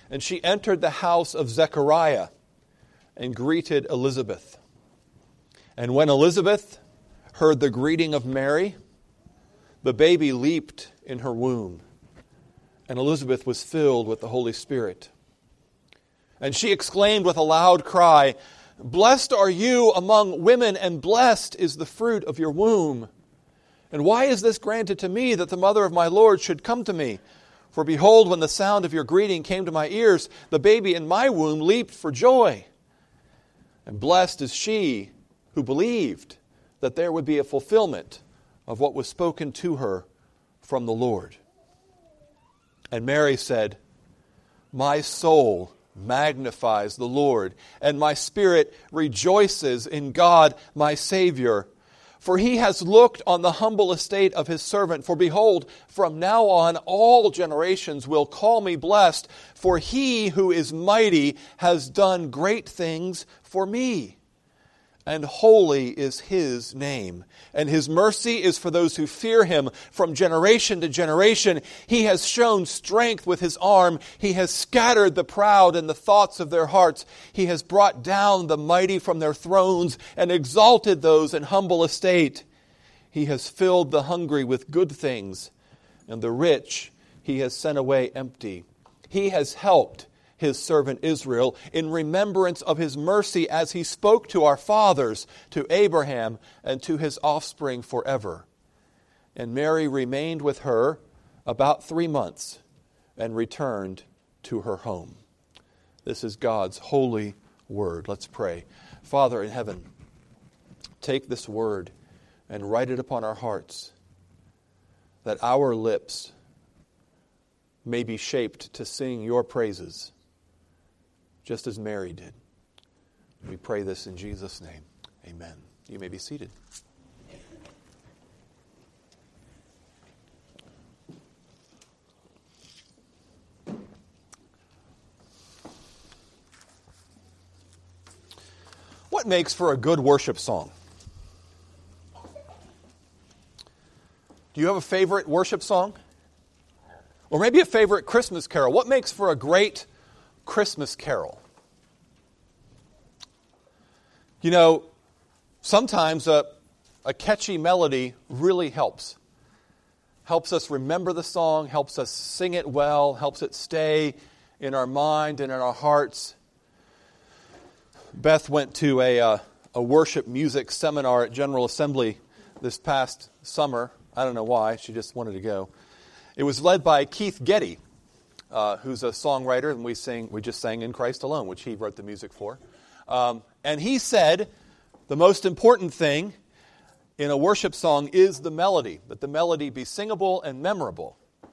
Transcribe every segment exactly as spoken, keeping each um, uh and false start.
And she entered the house of Zechariah and greeted Elizabeth. And when Elizabeth heard the greeting of Mary, the baby leaped in her womb, and Elizabeth was filled with the Holy Spirit. And she exclaimed with a loud cry, "Blessed are you among women, and blessed is the fruit of your womb. And why is this granted to me, that the mother of my Lord should come to me? For behold, when the sound of your greeting came to my ears, the baby in my womb leaped for joy. And blessed is she who believed that there would be a fulfillment of what was spoken to her from the Lord." And Mary said, "My soul magnifies the Lord, and my spirit rejoices in God my Savior. For he has looked on the humble estate of his servant. For behold, from now on all generations will call me blessed. For he who is mighty has done great things for me. And holy is his name. And his mercy is for those who fear him from generation to generation. He has shown strength with his arm. He has scattered the proud in the thoughts of their hearts. He has brought down the mighty from their thrones and exalted those in humble estate. He has filled the hungry with good things, and the rich he has sent away empty. He has helped his servant Israel in remembrance of his mercy, as he spoke to our fathers, to Abraham, and to his offspring forever." And Mary remained with her about three months and returned to her home. This is God's holy word. Let's pray. Father in heaven, take this word and write it upon our hearts, that our lips may be shaped to sing your praises, just as Mary did. We pray this in Jesus' name. Amen. You may be seated. What makes for a good worship song? Do you have a favorite worship song? Or maybe a favorite Christmas carol? What makes for a great Christmas carol? You know, sometimes a, a catchy melody really helps. Helps us remember the song, helps us sing it well, helps it stay in our mind and in our hearts. Beth went to a, uh, a worship music seminar at General Assembly this past summer. I don't know why, she just wanted to go. It was led by Keith Getty, Uh, who's a songwriter, and we sing. We just sang "In Christ Alone," which he wrote the music for. Um, and he said the most important thing in a worship song is the melody, that the melody be singable and memorable.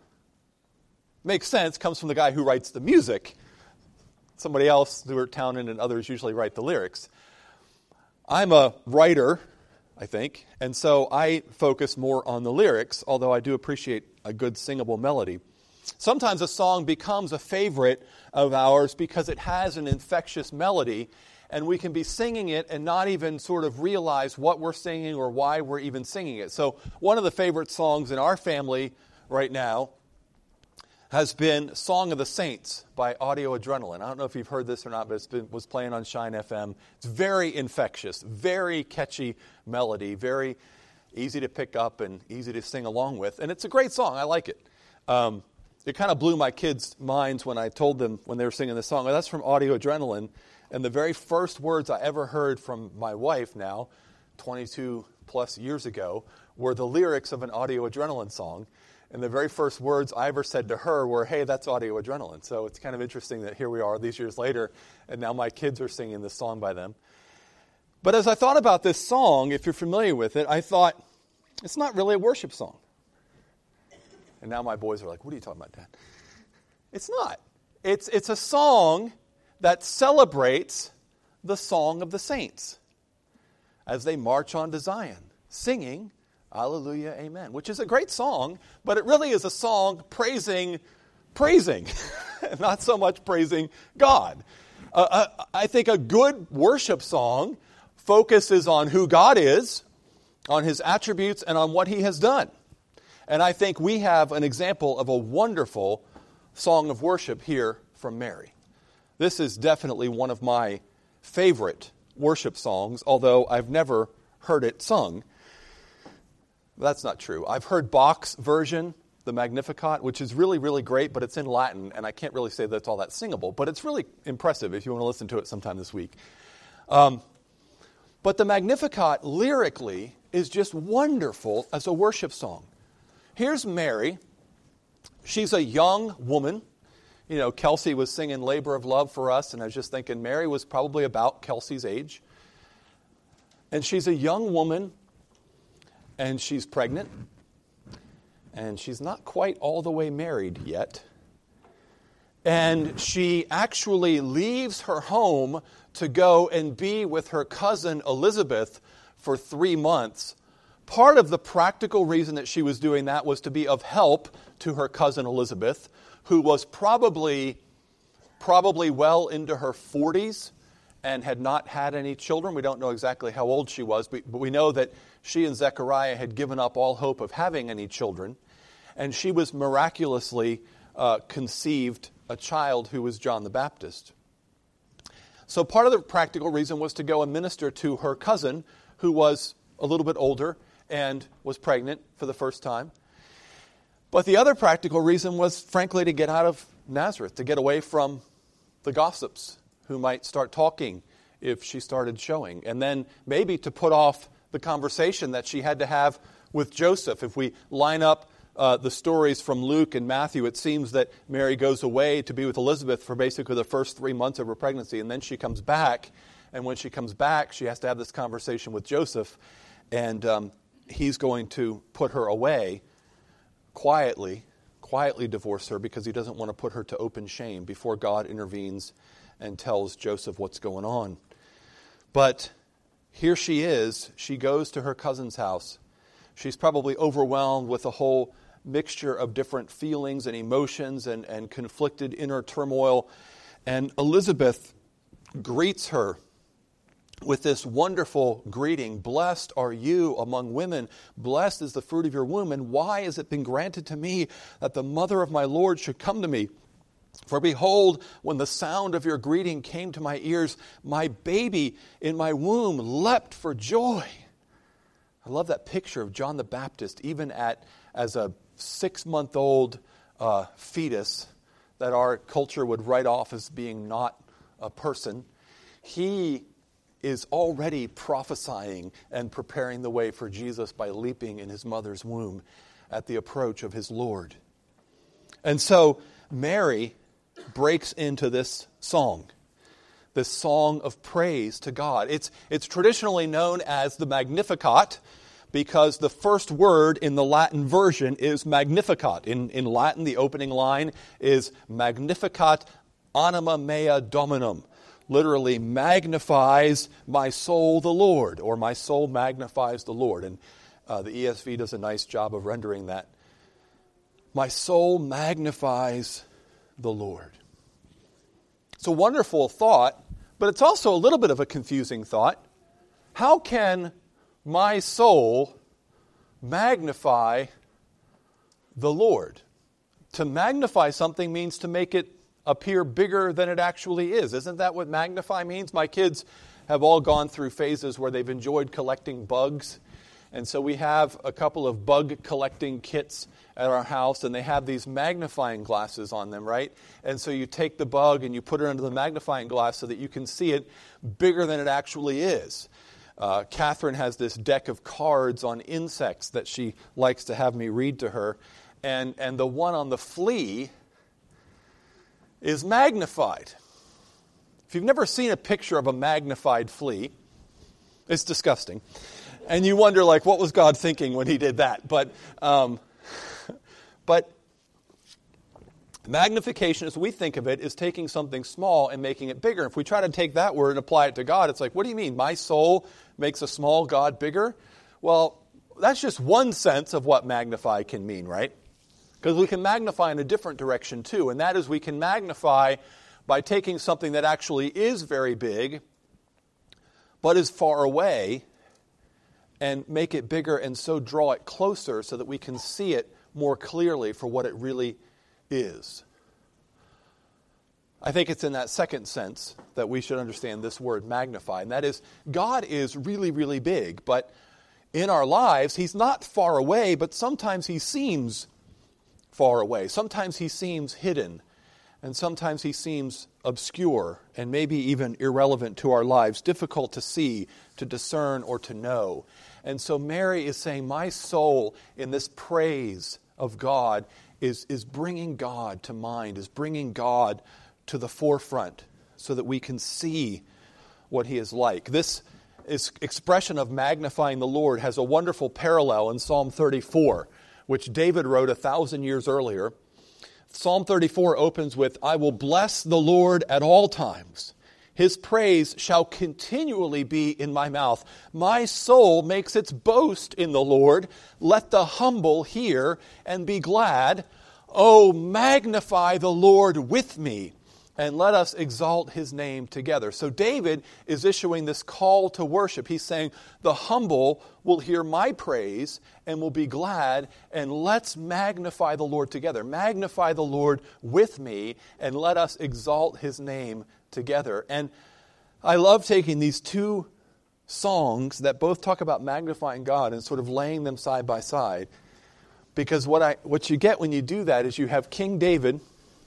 Makes sense, comes from the guy who writes the music. Somebody else, Stuart Townend and others, usually write the lyrics. I'm a writer, I think, and so I focus more on the lyrics, although I do appreciate a good singable melody. Sometimes a song becomes a favorite of ours because it has an infectious melody, and we can be singing it and not even sort of realize what we're singing or why we're even singing it. So one of the favorite songs in our family right now has been Song of the Saints by Audio Adrenaline. I don't know if you've heard this or not, but it been, was playing on Shine F M. It's very infectious, very catchy melody, very easy to pick up and easy to sing along with. And it's a great song. I like it. Um, It kind of blew my kids' minds when I told them when they were singing this song, oh, that's from Audio Adrenaline. And the very first words I ever heard from my wife now, twenty-two plus years ago, were the lyrics of an Audio Adrenaline song. And the very first words I ever said to her were, hey, that's Audio Adrenaline. So it's kind of interesting that here we are these years later, and now my kids are singing this song by them. But as I thought about this song, if you're familiar with it, I thought, it's not really a worship song. And now my boys are like, what are you talking about, Dad? It's not. It's, it's a song that celebrates the song of the saints as they march on to Zion, singing, Alleluia, Amen, which is a great song, but it really is a song praising, praising, not so much praising God. Uh, I think a good worship song focuses on who God is, on His attributes, and on what He has done. And I think we have an example of a wonderful song of worship here from Mary. This is definitely one of my favorite worship songs, although I've never heard it sung. That's not true. I've heard Bach's version, the Magnificat, which is really, really great, but it's in Latin, and I can't really say that it's all that singable, but it's really impressive if you want to listen to it sometime this week. Um, but the Magnificat, lyrically, is just wonderful as a worship song. Here's Mary. She's a young woman. You know, Kelsey was singing Labor of Love for us, and I was just thinking Mary was probably about Kelsey's age. And she's a young woman, and she's pregnant, and she's not quite all the way married yet. And she actually leaves her home to go and be with her cousin Elizabeth for three months. Part of the practical reason that she was doing that was to be of help to her cousin Elizabeth, who was probably, probably well into her forties and had not had any children. We don't know exactly how old she was, but we know that she and Zechariah had given up all hope of having any children. And she was miraculously uh, conceived a child who was John the Baptist. So part of the practical reason was to go and minister to her cousin, who was a little bit older and was pregnant for the first time. But the other practical reason was, frankly, to get out of Nazareth, to get away from the gossips who might start talking if she started showing. And then maybe to put off the conversation that she had to have with Joseph. If we line up uh, the stories from Luke and Matthew, it seems that Mary goes away to be with Elizabeth for basically the first three months of her pregnancy, and then she comes back. And when she comes back, she has to have this conversation with Joseph, and um, he's going to put her away quietly, quietly divorce her because he doesn't want to put her to open shame before God intervenes and tells Joseph what's going on. But here she is. She goes to her cousin's house. She's probably overwhelmed with a whole mixture of different feelings and emotions and, and conflicted inner turmoil. And Elizabeth greets her with this wonderful greeting. Blessed are you among women. Blessed is the fruit of your womb. And why has it been granted to me that the mother of my Lord should come to me? For behold, when the sound of your greeting came to my ears, my baby in my womb leapt for joy. I love that picture of John the Baptist, even at as a six-month-old uh, fetus that our culture would write off as being not a person. He is already prophesying and preparing the way for Jesus by leaping in his mother's womb at the approach of his Lord. And so Mary breaks into this song, this song of praise to God. It's, it's traditionally known as the Magnificat because the first word in the Latin version is Magnificat. In, in Latin, the opening line is Magnificat anima mea Dominum. Literally magnifies my soul the Lord, or my soul magnifies the Lord. And uh, the E S V does a nice job of rendering that. My soul magnifies the Lord. It's a wonderful thought, but it's also a little bit of a confusing thought. How can my soul magnify the Lord? To magnify something means to make it appear bigger than it actually is. Isn't that what magnify means? My kids have all gone through phases where they've enjoyed collecting bugs. And so we have a couple of bug collecting kits at our house, and they have these magnifying glasses on them, right? And so you take the bug and you put it under the magnifying glass so that you can see it bigger than it actually is. Uh, Catherine has this deck of cards on insects that she likes to have me read to her. And, and the one on the flea is magnified. If you've never seen a picture of a magnified flea, it's disgusting. And you wonder, like, what was God thinking when he did that? But, um, but magnification, as we think of it, is taking something small and making it bigger. If we try to take that word and apply it to God, it's like, what do you mean? My soul makes a small God bigger? Well, that's just one sense of what magnify can mean, right? Because we can magnify in a different direction too, and that is we can magnify by taking something that actually is very big, but is far away, and make it bigger and so draw it closer so that we can see it more clearly for what it really is. I think it's in that second sense that we should understand this word magnify. And that is, God is really, really big. But in our lives, He's not far away, but sometimes He seems far away. Sometimes He seems hidden. And sometimes He seems obscure and maybe even irrelevant to our lives, difficult to see, to discern, or to know. And so Mary is saying, my soul in this praise of God is, is bringing God to mind, is bringing God to the forefront so that we can see what He is like. This is expression of magnifying the Lord has a wonderful parallel in Psalm thirty-four, which David wrote a thousand years earlier. Psalm thirty-four opens with, I will bless the Lord at all times. His praise shall continually be in my mouth. My soul makes its boast in the Lord. Let the humble hear and be glad. Oh, magnify the Lord with me, and let us exalt His name together. So David is issuing this call to worship. He's saying, the humble will hear my praise and will be glad, and let's magnify the Lord together. Magnify the Lord with me, and let us exalt His name together. And I love taking these two songs that both talk about magnifying God and sort of laying them side by side, because what I what you get when you do that is you have King David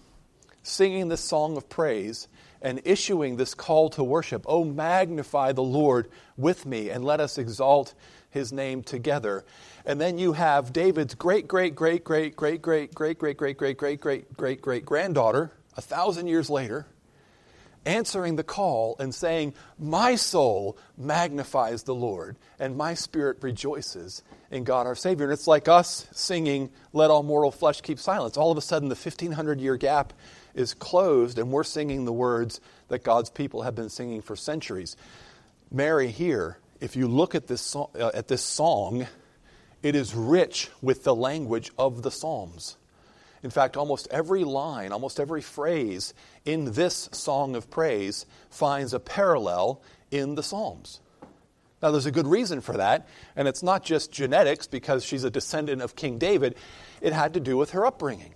singing this song of praise and issuing this call to worship. Oh, magnify the Lord with me, and let us exalt His name together. And then you have David's great, great, great, great, great, great, great, great, great, great, great, great, great, great granddaughter, a thousand years later, answering the call and saying, my soul magnifies the Lord, and my spirit rejoices in God our Savior. And it's like us singing, let all mortal flesh keep silence. All of a sudden, the fifteen hundred year gap is closed, and we're singing the words that God's people have been singing for centuries. Mary here, if you look at this song, uh, at this song, it is rich with the language of the Psalms. In fact, almost every line, almost every phrase in this song of praise finds a parallel in the Psalms. Now, there's a good reason for that, and it's not just genetics because she's a descendant of King David. It had to do with her upbringing.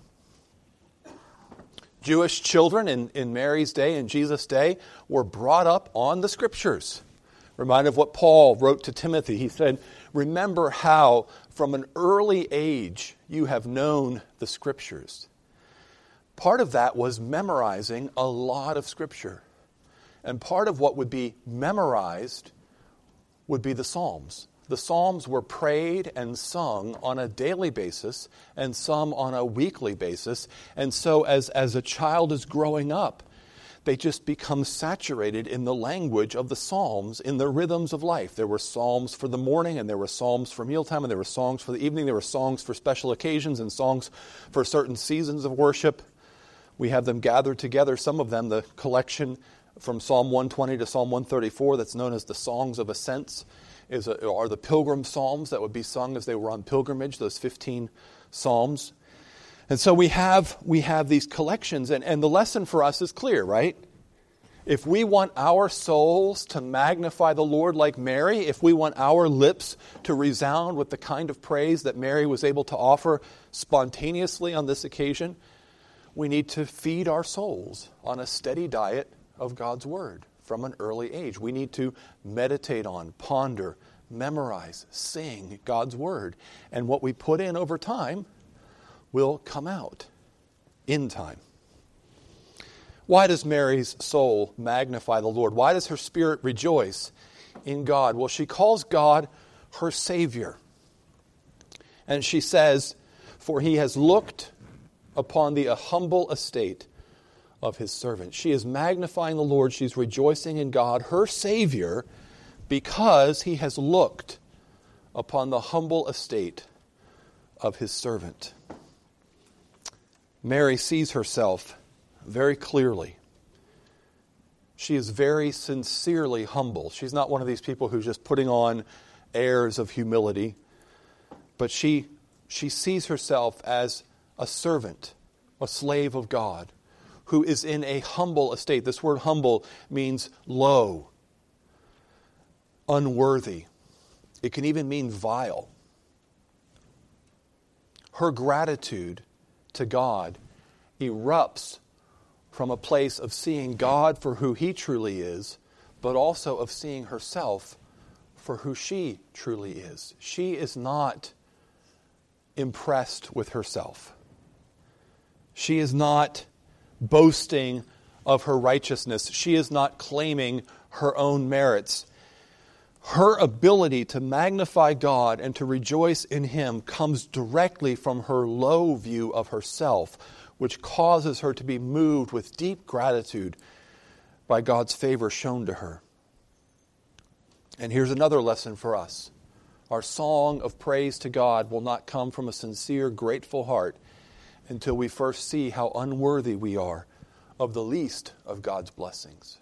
Jewish children in, in Mary's day and Jesus' day were brought up on the Scriptures. Reminded of what Paul wrote to Timothy. He said, remember how from an early age you have known the Scriptures. Part of that was memorizing a lot of Scripture. And part of what would be memorized would be the Psalms. The Psalms were prayed and sung on a daily basis and some on a weekly basis. And so as, as a child is growing up, they just become saturated in the language of the Psalms, in the rhythms of life. There were psalms for the morning, and there were psalms for mealtime, and there were songs for the evening. There were songs for special occasions and songs for certain seasons of worship. We have them gathered together, some of them, the collection from Psalm one twenty to Psalm one thirty-four that's known as the Songs of Ascents, is a, are the pilgrim psalms that would be sung as they were on pilgrimage, those fifteen psalms. And so we have we have these collections, and, and the lesson for us is clear, right? If we want our souls to magnify the Lord like Mary, if we want our lips to resound with the kind of praise that Mary was able to offer spontaneously on this occasion, we need to feed our souls on a steady diet of God's Word from an early age. We need to meditate on, ponder, memorize, sing God's Word. And what we put in over time will come out in time. Why does Mary's soul magnify the Lord? Why does her spirit rejoice in God? Well, she calls God her Savior. And she says, for He has looked upon the humble estate of His servant. She is magnifying the Lord. She's rejoicing in God, her Savior, because He has looked upon the humble estate of His servant. Mary sees herself very clearly. She is very sincerely humble. She's not one of these people who's just putting on airs of humility, but she she sees herself as a servant, a slave of God, who is in a humble estate. This word humble means low, unworthy. It can even mean vile. Her gratitude to God erupts from a place of seeing God for who he truly is, but also of seeing herself for who she truly is. She is not impressed with herself. She is not boasting of her righteousness. She is not claiming her own merits. Her ability to magnify God and to rejoice in him comes directly from her low view of herself, which causes her to be moved with deep gratitude by God's favor shown to her. And here's another lesson for us. Our song of praise to God will not come from a sincere, grateful heart until we first see how unworthy we are of the least of God's blessings.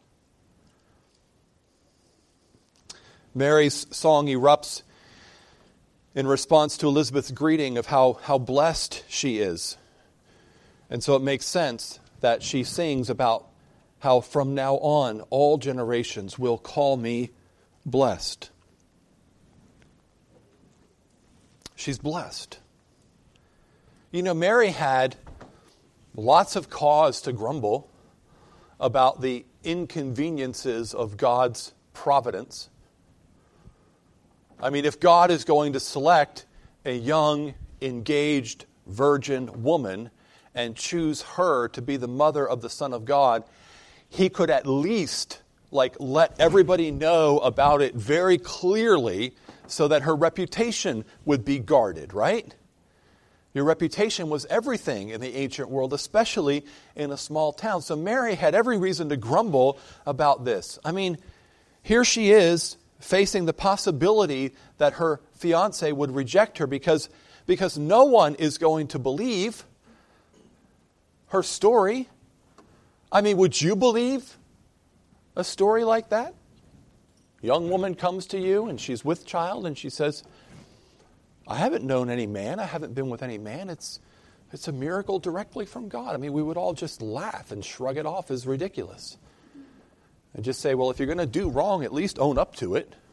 Mary's song erupts in response to Elizabeth's greeting of how, how blessed she is. And so it makes sense that she sings about how from now on all generations will call me blessed. She's blessed. You know, Mary had lots of cause to grumble about the inconveniences of God's providence. I mean, if God is going to select a young, engaged, virgin woman and choose her to be the mother of the Son of God, he could at least like let everybody know about it very clearly so that her reputation would be guarded, right? Your reputation was everything in the ancient world, especially in a small town. So Mary had every reason to grumble about this. I mean, here she is facing the possibility that her fiancé would reject her because, because no one is going to believe her story. I mean, would you believe a story like that? A young woman comes to you and she's with child and she says, I haven't known any man. I haven't been with any man. It's, it's a miracle directly from God. I mean, we would all just laugh and shrug it off as ridiculous. And just say, well, if you're going to do wrong, at least own up to it.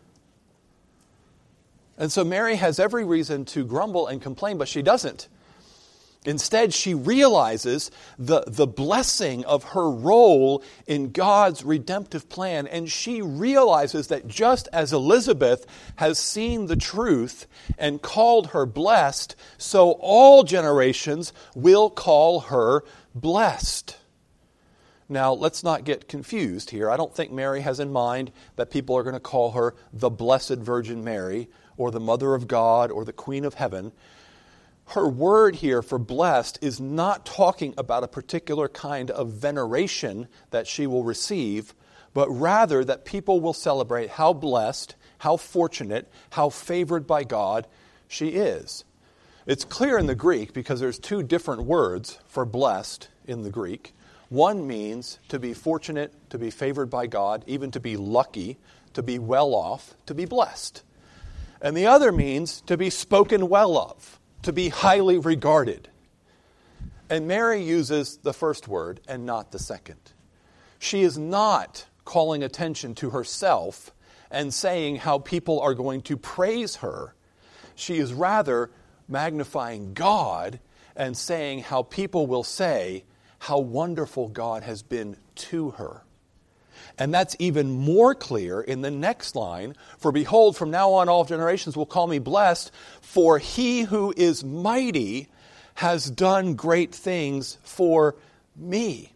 And so Mary has every reason to grumble and complain, but she doesn't. Instead, she realizes the, the blessing of her role in God's redemptive plan, and she realizes that just as Elizabeth has seen the truth and called her blessed, so all generations will call her blessed. Now, let's not get confused here. I don't think Mary has in mind that people are going to call her the Blessed Virgin Mary or the Mother of God or the Queen of Heaven. Her word here for blessed is not talking about a particular kind of veneration that she will receive, but rather that people will celebrate how blessed, how fortunate, how favored by God she is. It's clear in the Greek because there's two different words for blessed in the Greek. One means to be fortunate, to be favored by God, even to be lucky, to be well off, to be blessed. And the other means to be spoken well of, to be highly regarded. And Mary uses the first word and not the second. She is not calling attention to herself and saying how people are going to praise her. She is rather magnifying God and saying how people will say how wonderful God has been to her. And that's even more clear in the next line. For behold, from now on all generations will call me blessed, for he who is mighty has done great things for me.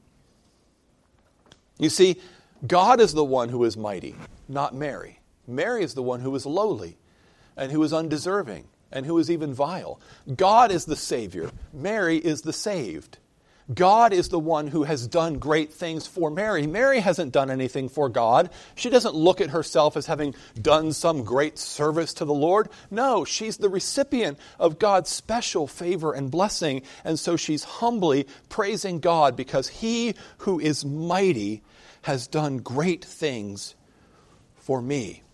You see, God is the one who is mighty, not Mary. Mary is the one who is lowly and who is undeserving and who is even vile. God is the Savior. Mary is the saved. God is the one who has done great things for Mary. Mary hasn't done anything for God. She doesn't look at herself as having done some great service to the Lord. No, she's the recipient of God's special favor and blessing. And so she's humbly praising God because he who is mighty has done great things for me.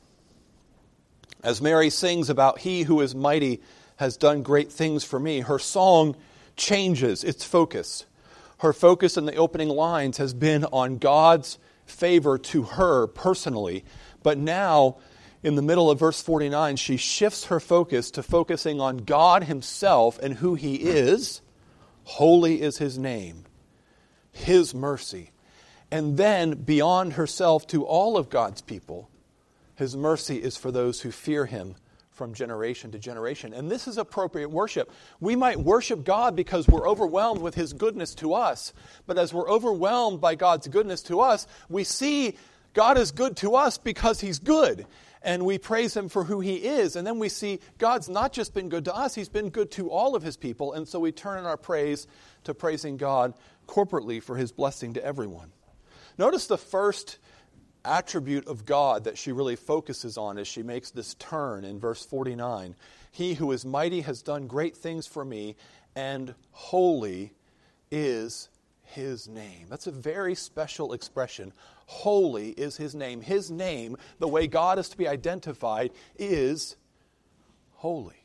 As Mary sings about he who is mighty has done great things for me, her song changes its focus. Her focus in the opening lines has been on God's favor to her personally. But now, in the middle of verse forty-nine, she shifts her focus to focusing on God himself and who he is. Holy is his name. His mercy. And then, beyond herself to all of God's people, His mercy is for those who fear Him from generation to generation. And this is appropriate worship. We might worship God because we're overwhelmed with His goodness to us. But as we're overwhelmed by God's goodness to us, we see God is good to us because He's good. And we praise Him for who He is. And then we see God's not just been good to us, He's been good to all of His people. And so we turn our praise to praising God corporately for His blessing to everyone. Notice the first attribute of God that she really focuses on as she makes this turn in verse forty-nine. He who is mighty has done great things for me, and holy is His name. That's a very special expression. Holy is His name. His name, the way God is to be identified, is holy.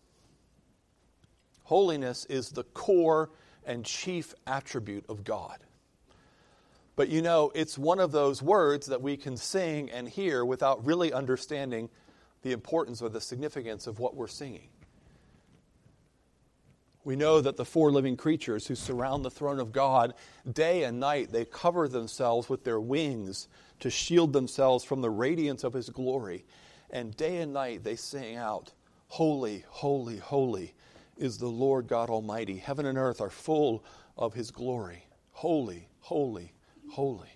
Holiness is the core and chief attribute of God. But you know, it's one of those words that we can sing and hear without really understanding the importance or the significance of what we're singing. We know that the four living creatures who surround the throne of God, day and night, they cover themselves with their wings to shield themselves from the radiance of His glory. And day and night they sing out, "Holy, holy, holy is the Lord God Almighty. Heaven and earth are full of His glory. Holy, holy, holy."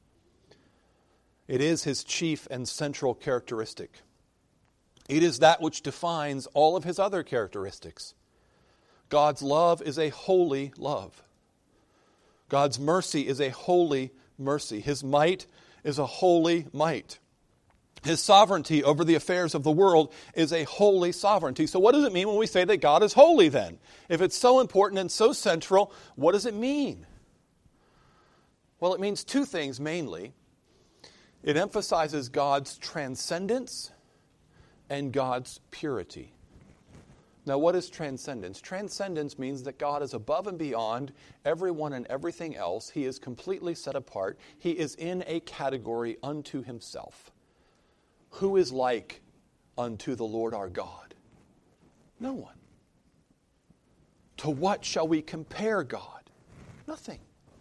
It is His chief and central characteristic. It is that which defines all of His other characteristics. God's love is a holy love. God's mercy is a holy mercy. His might is a holy might. His sovereignty over the affairs of the world is a holy sovereignty. So what does it mean when we say that God is holy then? If it's so important and so central, what does it mean? Well, it means two things mainly. It emphasizes God's transcendence and God's purity. Now, what is transcendence? Transcendence means that God is above and beyond everyone and everything else. He is completely set apart. He is in a category unto Himself. Who is like unto the Lord our God? No one. To what shall we compare God? Nothing.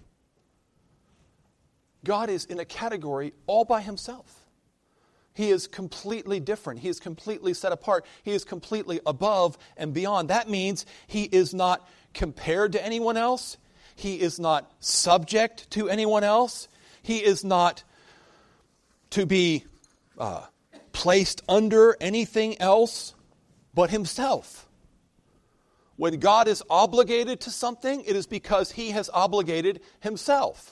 God is in a category all by Himself. He is completely different. He is completely set apart. He is completely above and beyond. That means He is not compared to anyone else. He is not subject to anyone else. He is not to be uh, placed under anything else but Himself. When God is obligated to something, it is because He has obligated Himself.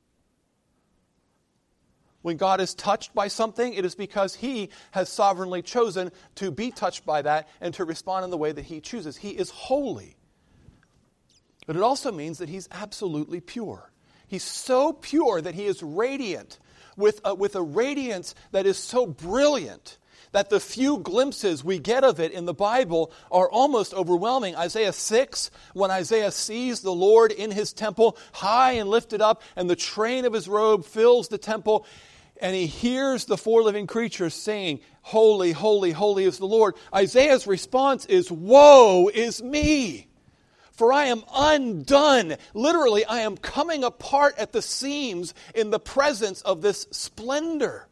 When God is touched by something, it is because He has sovereignly chosen to be touched by that and to respond in the way that He chooses. He is holy. But it also means that He's absolutely pure. He's so pure that He is radiant, with a, with a radiance that is so brilliant that the few glimpses we get of it in the Bible are almost overwhelming. Isaiah six, when Isaiah sees the Lord in His temple, high and lifted up, and the train of His robe fills the temple, and he hears the four living creatures saying, "Holy, holy, holy is the Lord." Isaiah's response is, "Woe is me! For I am undone." Literally, I am coming apart at the seams in the presence of this splendor.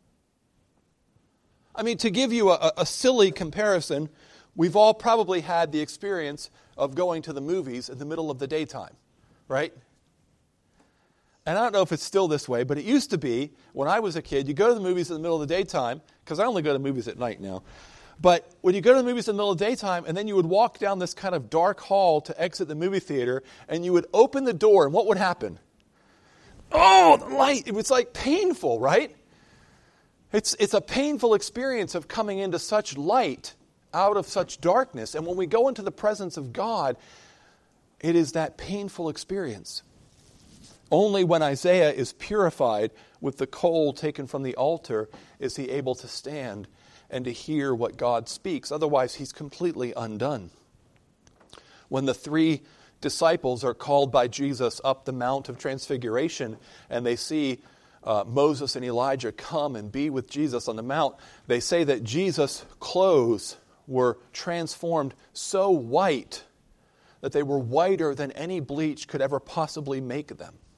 I mean, to give you a, a silly comparison, we've all probably had the experience of going to the movies in the middle of the daytime, right? And I don't know if it's still this way, but it used to be, when I was a kid, you go to the movies in the middle of the daytime, because I only go to movies at night now. But when you go to the movies in the middle of the daytime, and then you would walk down this kind of dark hall to exit the movie theater, and you would open the door, and what would happen? Oh, the light! It was like painful, right? It's, it's a painful experience of coming into such light out of such darkness. And when we go into the presence of God, it is that painful experience. Only when Isaiah is purified with the coal taken from the altar is he able to stand and to hear what God speaks. Otherwise, he's completely undone. When the three disciples are called by Jesus up the Mount of Transfiguration and they see uh, Moses and Elijah come and be with Jesus on the Mount, they say that Jesus' clothes were transformed so white that they were whiter than any bleach could ever possibly make them.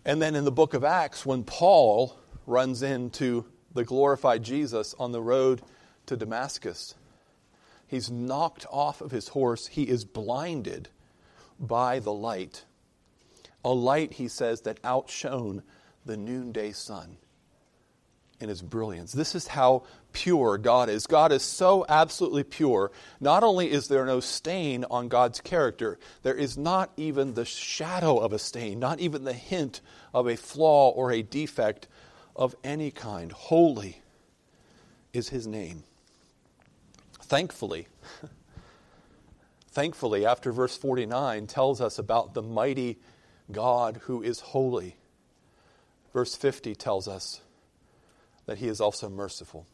And then in the book of Acts, when Paul runs into the glorified Jesus on the road to Damascus, he's knocked off of his horse. He is blinded by the light. A light, he says, that outshone the noonday sun in its brilliance. This is how pure God is. God is so absolutely pure. Not only is there no stain on God's character, there is not even the shadow of a stain, not even the hint of a flaw or a defect of any kind. Holy is his name. Thankfully, thankfully, after verse forty-nine tells us about the mighty God who is holy, verse fifty tells us that he is also merciful.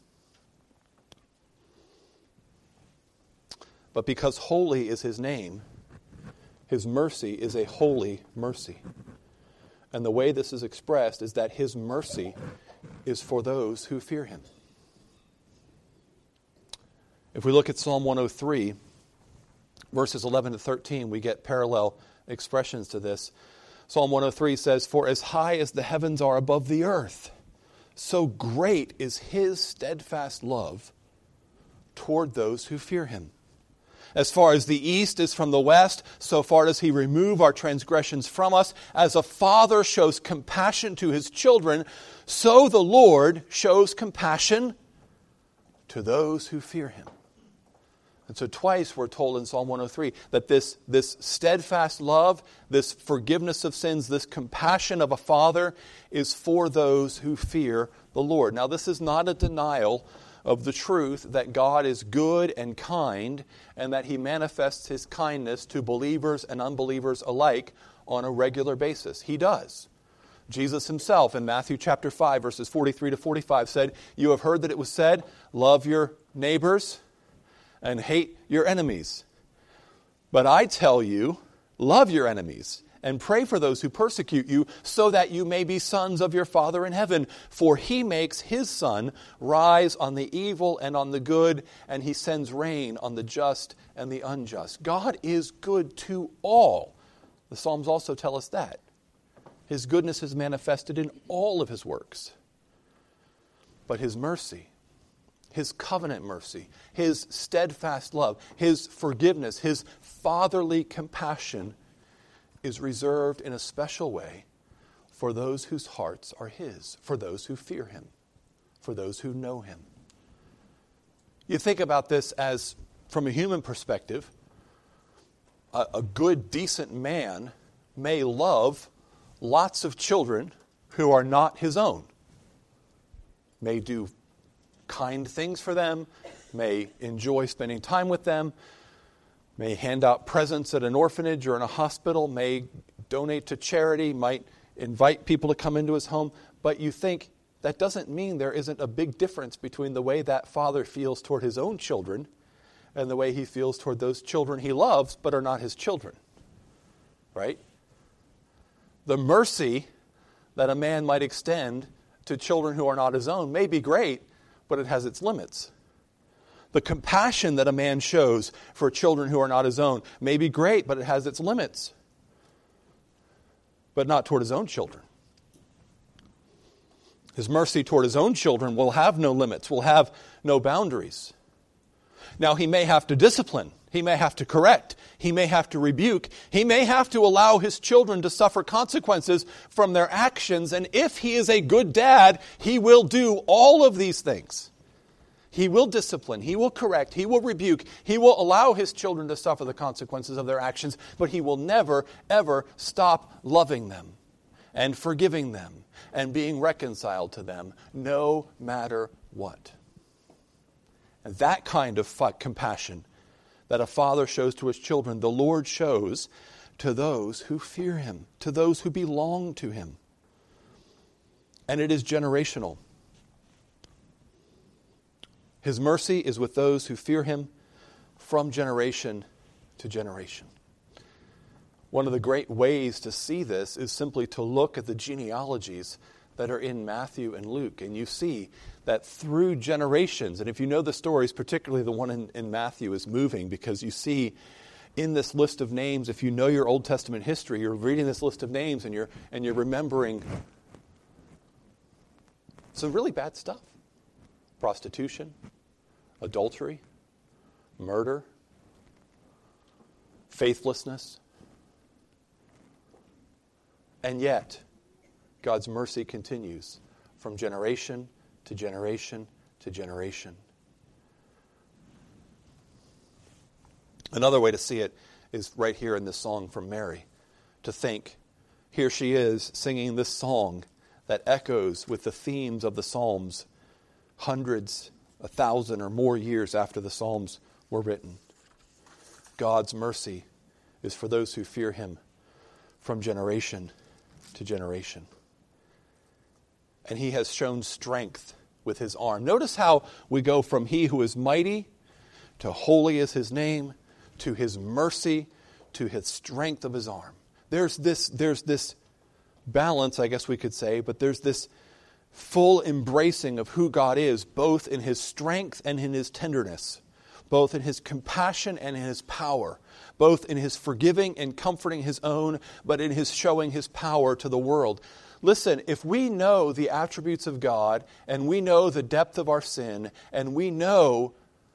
But because holy is his name, his mercy is a holy mercy. And the way this is expressed is that his mercy is for those who fear him. If we look at Psalm one oh three, verses eleven to thirteen, we get parallel expressions to this. Psalm one oh three says, "For as high as the heavens are above the earth, so great is his steadfast love toward those who fear him. As far as the east is from the west, so far does he remove our transgressions from us. As a father shows compassion to his children, so the Lord shows compassion to those who fear him." And so twice we're told in Psalm one oh three that this, this steadfast love, this forgiveness of sins, this compassion of a father is for those who fear the Lord. Now this is not a denial of the truth that God is good and kind and that he manifests his kindness to believers and unbelievers alike on a regular basis. He does. Jesus himself in Matthew chapter five, verses forty-three to forty-five said, "You have heard that it was said, love your neighbors and hate your enemies. But I tell you, love your enemies and pray for those who persecute you, so that you may be sons of your Father in heaven. For he makes his sun rise on the evil and on the good, and he sends rain on the just and the unjust." God is good to all. The Psalms also tell us that. His goodness is manifested in all of his works. But his mercy, his covenant mercy, his steadfast love, his forgiveness, his fatherly compassion is reserved in a special way for those whose hearts are his, for those who fear him, for those who know him. You think about this as, from a human perspective, a, a good, decent man may love lots of children who are not his own, may do kind things for them, may enjoy spending time with them, may hand out presents at an orphanage or in a hospital, may donate to charity, might invite people to come into his home. But you think that doesn't mean there isn't a big difference between the way that father feels toward his own children and the way he feels toward those children he loves but are not his children. Right? The mercy that a man might extend to children who are not his own may be great, but it has its limits. The compassion that a man shows for children who are not his own may be great, but it has its limits. But not toward his own children. His mercy toward his own children will have no limits, will have no boundaries. Now, he may have to discipline. He may have to correct. He may have to rebuke. He may have to allow his children to suffer consequences from their actions. And if he is a good dad, he will do all of these things. He will discipline. He will correct. He will rebuke. He will allow his children to suffer the consequences of their actions. But he will never, ever stop loving them and forgiving them and being reconciled to them, no matter what. And that kind of compassion that a father shows to his children, the Lord shows to those who fear him, to those who belong to him. And it is generational. His mercy is with those who fear him from generation to generation. One of the great ways to see this is simply to look at the genealogies that are in Matthew and Luke. And you see that through generations, and if you know the stories, particularly the one in, in Matthew is moving because you see in this list of names, if you know your Old Testament history, you're reading this list of names and you're and you're remembering some really bad stuff. Prostitution, adultery, murder, faithlessness. And yet, God's mercy continues from generation to generation to generation. Another way to see it is right here in this song from Mary. To think, here she is singing this song that echoes with the themes of the Psalms hundreds, a thousand or more years after the Psalms were written. God's mercy is for those who fear Him from generation to generation. And He has shown strength with His arm. Notice how we go from He who is mighty to holy is His name, to His mercy, to His strength of His arm. There's this, there's this balance, I guess we could say, but there's this full embracing of who God is, both in His strength and in His tenderness, both in His compassion and in His power, both in His forgiving and comforting His own, but in His showing His power to the world. Listen, if we know the attributes of God, and we know the depth of our sin, and we know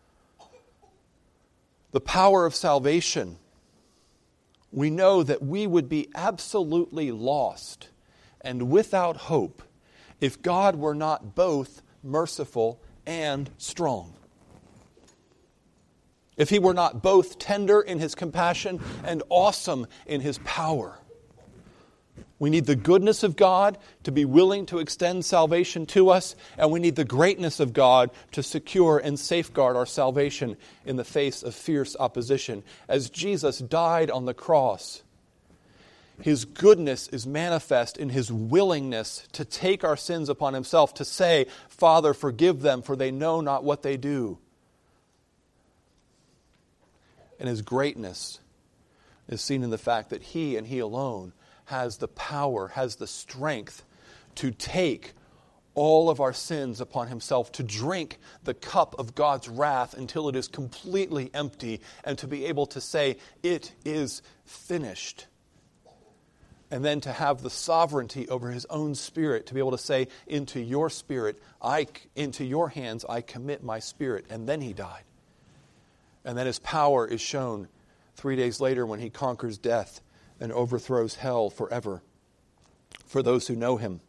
the power of salvation, we know that we would be absolutely lost and without hope if God were not both merciful and strong. If He were not both tender in His compassion and awesome in His power. We need the goodness of God to be willing to extend salvation to us, and we need the greatness of God to secure and safeguard our salvation in the face of fierce opposition. As Jesus died on the cross, His goodness is manifest in His willingness to take our sins upon Himself, to say, Father, forgive them, for they know not what they do. And His greatness is seen in the fact that He and He alone has the power, has the strength to take all of our sins upon Himself, to drink the cup of God's wrath until it is completely empty, and to be able to say, it is finished. And then to have the sovereignty over His own Spirit, to be able to say, into your Spirit, I, into your hands I commit my spirit. And then He died. And then His power is shown three days later when He conquers death and overthrows hell forever for those who know Him.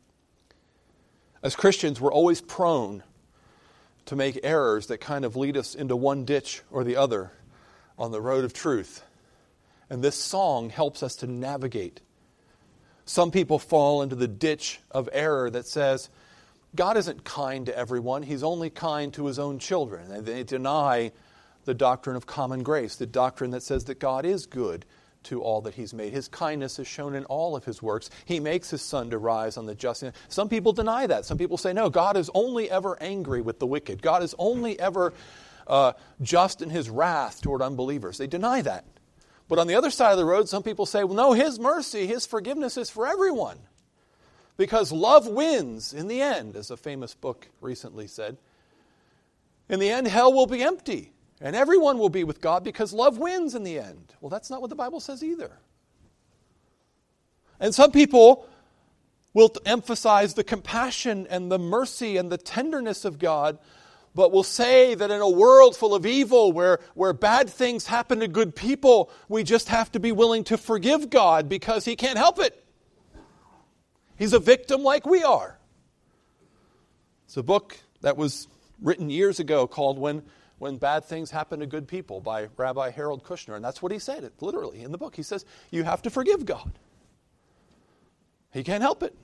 As Christians, we're always prone to make errors that kind of lead us into one ditch or the other on the road of truth. And this song helps us to navigate. Some people fall into the ditch of error that says, God isn't kind to everyone, He's only kind to His own children. And they deny the doctrine of common grace, the doctrine that says that God is good to all that He's made. His kindness is shown in all of His works. He makes His sun to rise on the just. Some people deny that. Some people say, no, God is only ever angry with the wicked. God is only ever uh, just in His wrath toward unbelievers. They deny that. But on the other side of the road, some people say, well, no, His mercy, His forgiveness is for everyone. Because love wins in the end, as a famous book recently said. In the end, hell will be empty. And everyone will be with God because love wins in the end. Well, that's not what the Bible says either. And some people will emphasize the compassion and the mercy and the tenderness of God, but will say that in a world full of evil, where, where bad things happen to good people, we just have to be willing to forgive God because He can't help it. He's a victim like we are. It's a book that was written years ago called When... When Bad Things Happen to Good People by Rabbi Harold Kushner. And that's what he said, it literally, in the book. He says, you have to forgive God. He can't help it.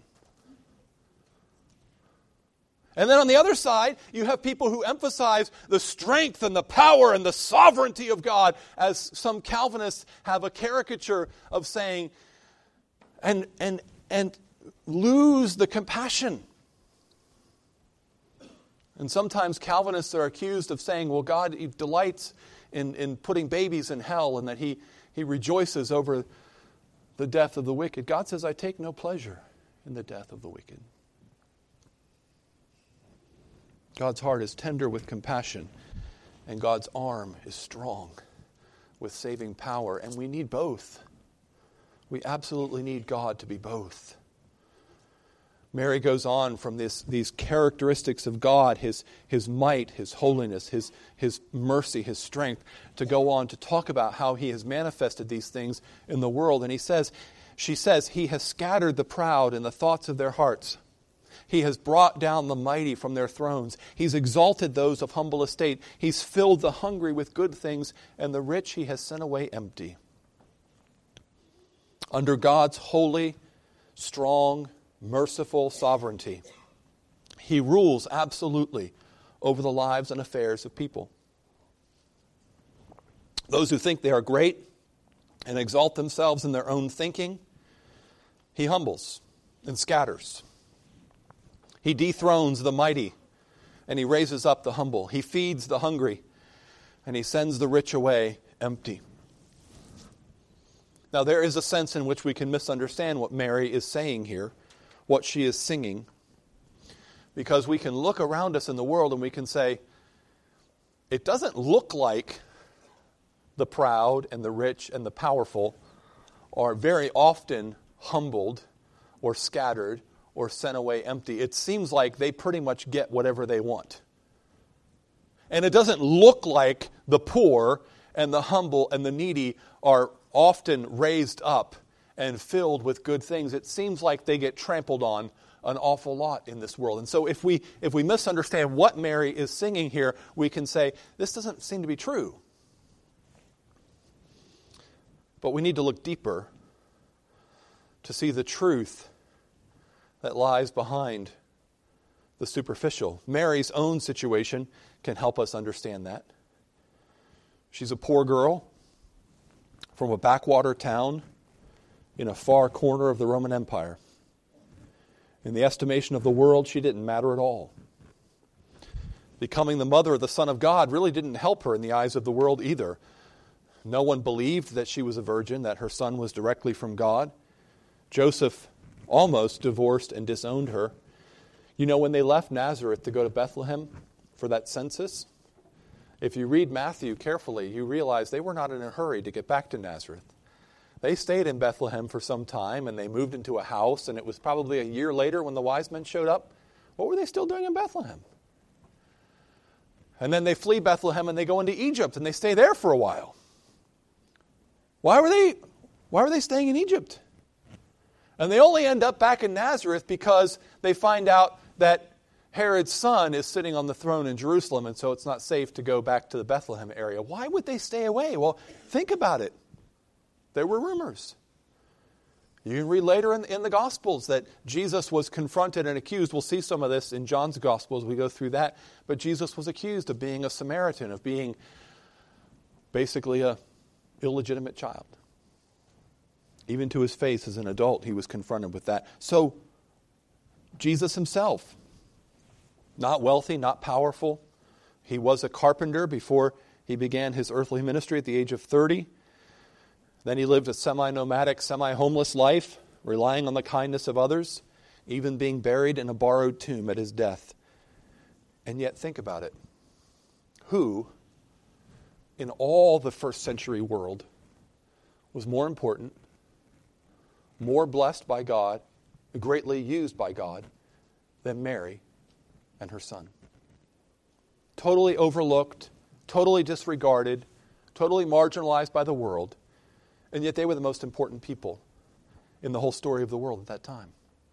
And then on the other side, you have people who emphasize the strength and the power and the sovereignty of God, as some Calvinists have a caricature of saying, and, and, and lose the compassion. And sometimes Calvinists are accused of saying, well, God he delights in, in putting babies in hell and that he, he rejoices over the death of the wicked. God says, I take no pleasure in the death of the wicked. God's heart is tender with compassion, and God's arm is strong with saving power, and we need both. We absolutely need God to be both. Mary goes on from this, these characteristics of God, his, his might, his holiness, his, his mercy, his strength, to go on to talk about how he has manifested these things in the world. And he says, she says, he has scattered the proud in the thoughts of their hearts. He has brought down the mighty from their thrones. He's exalted those of humble estate. He's filled the hungry with good things, and the rich he has sent away empty. Under God's holy, strong, merciful sovereignty, he rules absolutely over the lives and affairs of people. Those who think they are great and exalt themselves in their own thinking, he humbles and scatters. He dethrones the mighty and he raises up the humble. He feeds the hungry and he sends the rich away empty. Now, there is a sense in which we can misunderstand what Mary is saying here, what she is singing, because we can look around us in the world and we can say, it doesn't look like the proud and the rich and the powerful are very often humbled or scattered or sent away empty. It seems like they pretty much get whatever they want. And it doesn't look like the poor and the humble and the needy are often raised up and filled with good things. It seems like they get trampled on an awful lot in this world. And so if we if we misunderstand what Mary is singing here, we can say, this doesn't seem to be true. But we need to look deeper to see the truth that lies behind the superficial. Mary's own situation can help us understand that. She's a poor girl from a backwater town in a far corner of the Roman Empire. In the estimation of the world, she didn't matter at all. Becoming the mother of the Son of God really didn't help her in the eyes of the world either. No one believed that she was a virgin, that her son was directly from God. Joseph almost divorced and disowned her. You know, when they left Nazareth to go to Bethlehem for that census, if you read Matthew carefully, you realize they were not in a hurry to get back to Nazareth. They stayed in Bethlehem for some time, and they moved into a house, and it was probably a year later when the wise men showed up. What were they still doing in Bethlehem? And then they flee Bethlehem, and they go into Egypt, and they stay there for a while. Why were they, why were they staying in Egypt? And they only end up back in Nazareth because they find out that Herod's son is sitting on the throne in Jerusalem, and so it's not safe to go back to the Bethlehem area. Why would they stay away? Well, think about it. There were rumors. You can read later in, in the Gospels that Jesus was confronted and accused. We'll see some of this in John's Gospel as we go through that. But Jesus was accused of being a Samaritan, of being basically a illegitimate child. Even to his face as an adult, he was confronted with that. So, Jesus himself, not wealthy, not powerful. He was a carpenter before he began his earthly ministry at the age of thirty. Then he lived a semi-nomadic, semi-homeless life, relying on the kindness of others, even being buried in a borrowed tomb at his death. And yet, think about it. Who, in all the first century world, was more important, more blessed by God, greatly used by God, than Mary and her son? Totally overlooked, totally disregarded, totally marginalized by the world, and yet they were the most important people in the whole story of the world at that time.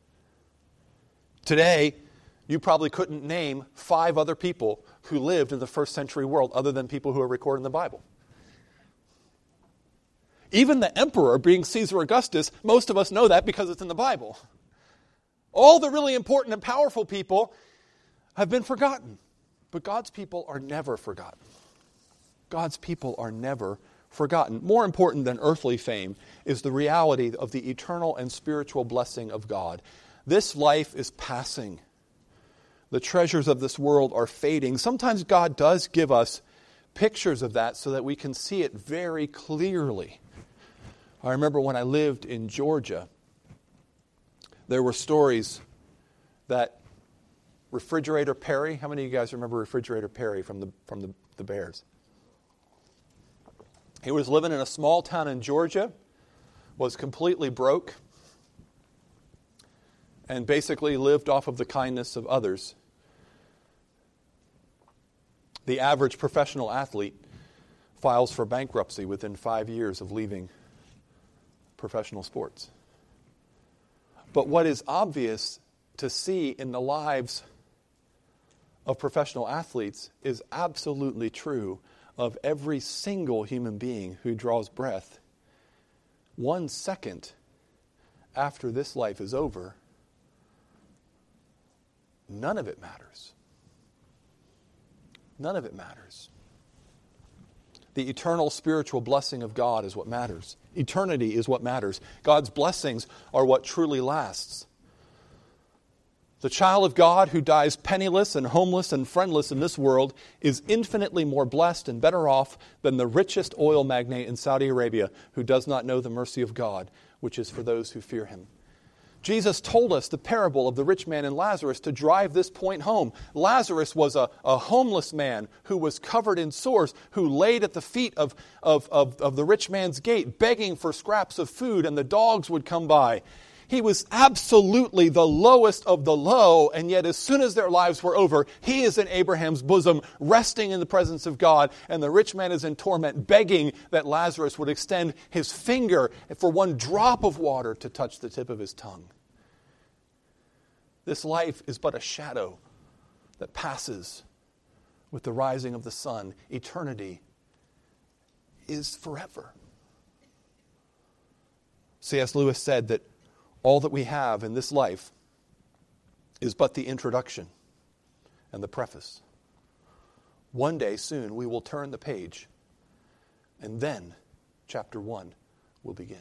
Today, you probably couldn't name five other people who lived in the first century world other than people who are recorded in the Bible. Even the emperor being Caesar Augustus, most of us know that because it's in the Bible. All the really important and powerful people have been forgotten. But God's people are never forgotten. God's people are never forgotten. More important than earthly fame is the reality of the eternal and spiritual blessing of God. This life is passing. The treasures of this world are fading. Sometimes God does give us pictures of that so that we can see it very clearly. I remember when I lived in Georgia, there were stories that Refrigerator Perry, how many of you guys remember Refrigerator Perry from the from the, the Bears? He was living in a small town in Georgia, was completely broke, and basically lived off of the kindness of others. The average professional athlete files for bankruptcy within five years of leaving professional sports. But what is obvious to see in the lives of professional athletes is absolutely true of every single human being who draws breath. One second after this life is over, none of it matters. None of it matters. The eternal spiritual blessing of God is what matters. Eternity is what matters. God's blessings are what truly lasts. The child of God who dies penniless and homeless and friendless in this world is infinitely more blessed and better off than the richest oil magnate in Saudi Arabia who does not know the mercy of God, which is for those who fear him. Jesus told us the parable of the rich man and Lazarus to drive this point home. Lazarus was a, a homeless man who was covered in sores, who laid at the feet of, of, of, of the rich man's gate, begging for scraps of food, and the dogs would come by. He was absolutely the lowest of the low, and yet as soon as their lives were over, he is in Abraham's bosom, resting in the presence of God, and the rich man is in torment, begging that Lazarus would extend his finger for one drop of water to touch the tip of his tongue. This life is but a shadow that passes with the rising of the sun. Eternity is forever. C S Lewis said that all that we have in this life is but the introduction and the preface. One day soon we will turn the page, and then chapter one will begin.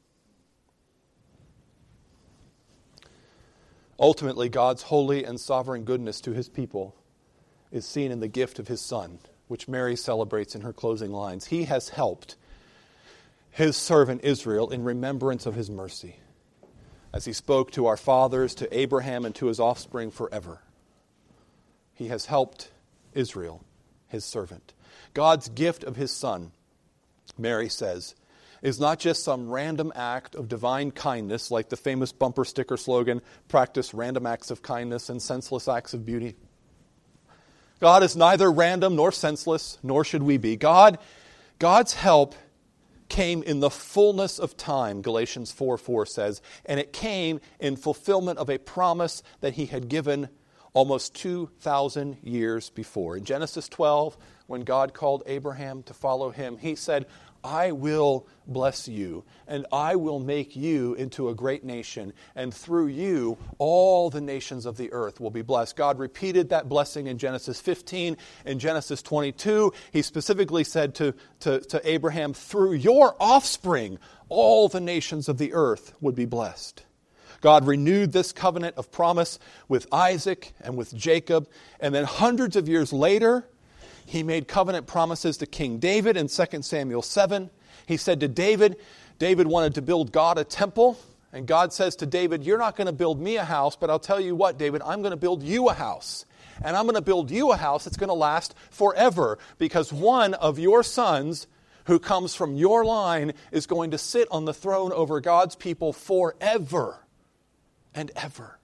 Ultimately, God's holy and sovereign goodness to his people is seen in the gift of his Son, which Mary celebrates in her closing lines. He has helped his servant Israel in remembrance of his mercy, as he spoke to our fathers, to Abraham, and to his offspring forever. He has helped Israel, his servant. God's gift of his Son, Mary says, is not just some random act of divine kindness, like the famous bumper sticker slogan, practice random acts of kindness and senseless acts of beauty. God is neither random nor senseless, nor should we be. God, God's help came in the fullness of time, Galatians four four says, and it came in fulfillment of a promise that he had given almost two thousand years before. In Genesis twelve, when God called Abraham to follow him, he said, I will bless you, and I will make you into a great nation, and through you all the nations of the earth will be blessed. God repeated that blessing in Genesis fifteen. In Genesis twenty-two, he specifically said to, to, to Abraham, through your offspring, all the nations of the earth would be blessed. God renewed this covenant of promise with Isaac and with Jacob, and then hundreds of years later, he made covenant promises to King David in Second Samuel seven. He said to David, David wanted to build God a temple. And God says to David, you're not going to build me a house, but I'll tell you what, David, I'm going to build you a house. And I'm going to build you a house that's going to last forever. Because one of your sons who comes from your line is going to sit on the throne over God's people forever and ever.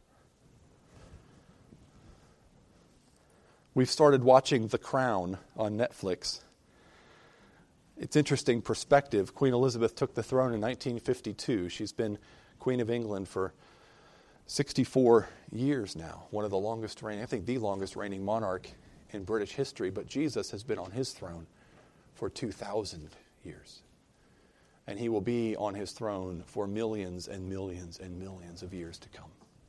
We've started watching The Crown on Netflix. It's interesting perspective. Queen Elizabeth took the throne in nineteen fifty-two. She's been Queen of England for sixty-four years now. One of the longest reigning, I think the longest reigning monarch in British history. But Jesus has been on his throne for two thousand years. And he will be on his throne for millions and millions and millions of years to come.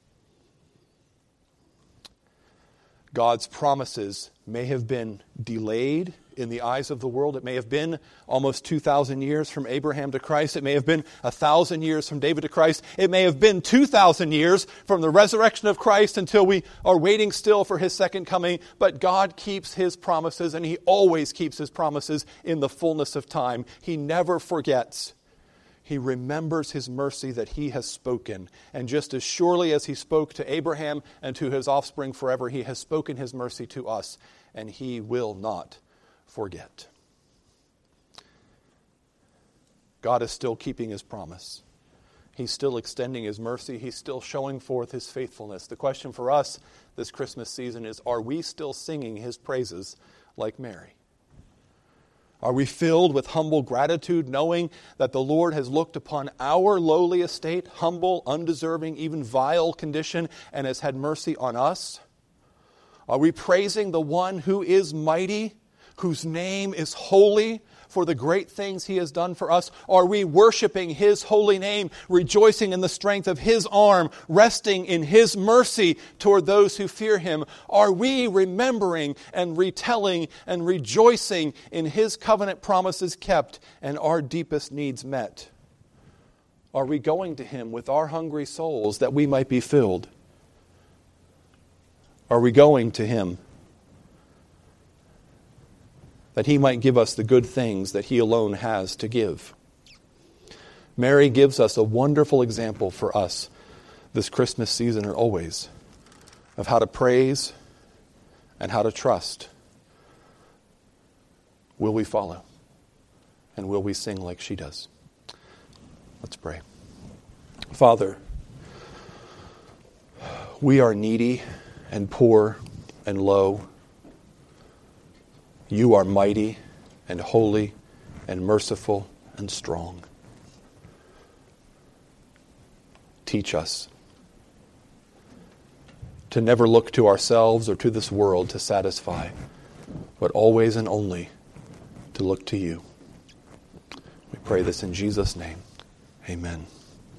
God's promises may have been delayed in the eyes of the world. It may have been almost two thousand years from Abraham to Christ. It may have been one thousand years from David to Christ. It may have been two thousand years from the resurrection of Christ until we are waiting still for his second coming. But God keeps his promises, and he always keeps his promises in the fullness of time. He never forgets. He remembers his mercy that he has spoken. And just as surely as he spoke to Abraham and to his offspring forever, he has spoken his mercy to us, and he will not forget. God is still keeping his promise. He's still extending his mercy. He's still showing forth his faithfulness. The question for us this Christmas season is, are we still singing his praises like Mary? Are we filled with humble gratitude, knowing that the Lord has looked upon our lowly estate, humble, undeserving, even vile condition, and has had mercy on us? Are we praising the one who is mighty, whose name is holy, for the great things he has done for us? Are we worshiping his holy name, rejoicing in the strength of his arm, resting in his mercy toward those who fear him? Are we remembering and retelling and rejoicing in his covenant promises kept and our deepest needs met? Are we going to him with our hungry souls that we might be filled? Are we going to him that he might give us the good things that he alone has to give? Mary gives us a wonderful example for us this Christmas season or always of how to praise and how to trust. Will we follow? And will we sing like she does? Let's pray. Father, we are needy and poor and low. You are mighty and holy and merciful and strong. Teach us to never look to ourselves or to this world to satisfy, but always and only to look to you. We pray this in Jesus' name. Amen.